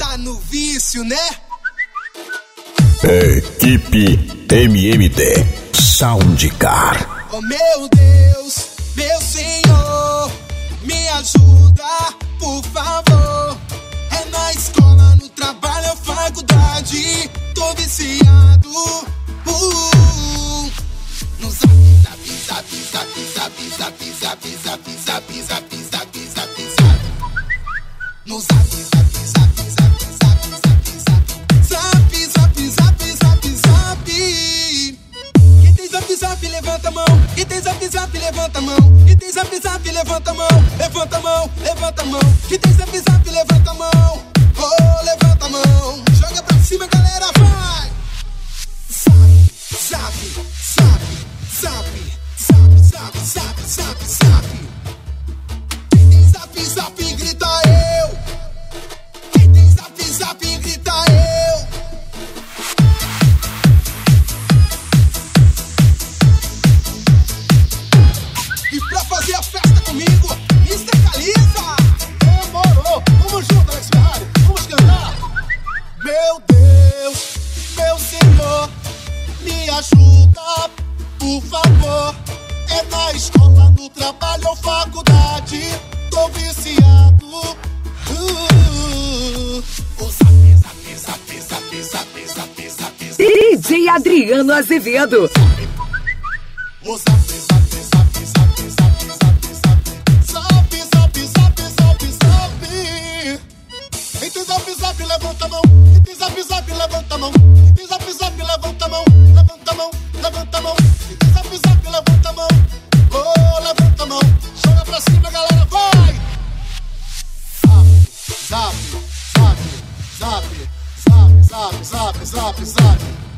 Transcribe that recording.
tá no vício, né? Equipe MMD Soundcar. Oh meu Deus, meu Senhor, me ajuda, por favor. É na escola, no trabalho, é faculdade, tô viciado. No zap, zap, zap, zap, zap, zap, zap, zap, zap, zap, zap, zap, zap. No zap, zap, zap, zap, zap, zap, zap, zap, zap, zap, zap, zap. Quem tem zap, zap, levanta a mão. Quem tem zap, zap, levanta a mão. Quem tem zap, zap, levanta a mão. Levanta a mão, levanta a mão. Quem tem zap, zap, levanta a mão. Oh, levanta a mão. Joga pra cima, galera, vai. Zap, zap, zap, zap, zap, zap, zap, zap. Quem tem zap, zap, grita eu. Quem tem zap, zap, grita eu. E pra fazer a festa comigo, Mr. Caliza. Demorou, vamos junto, Alex Ferrari, vamos cantar. Meu Deus, meu Senhor, me ajuda, por favor. É na escola, no trabalho ou faculdade, tô viciado. O zap, zap, zap, zap, zap, zap, zap, zap. DJ Adriano Azevedo. O zap, zap, zap, zap, zap, zap, zap. Zap, zap, zap, zap, zap. Quem tem zap, zap, levanta a mão. Quem tem zap, zap, levanta a mão. Quem tem zap, zap, levanta a mão. Levanta a mão, levanta a mão. Quem tem zap, zap, levanta a mão. Oh, levanta a mão. Joga pra cima, galera, vai. Zap, zap, zap, zap, zap, zap, zap, zap, zap.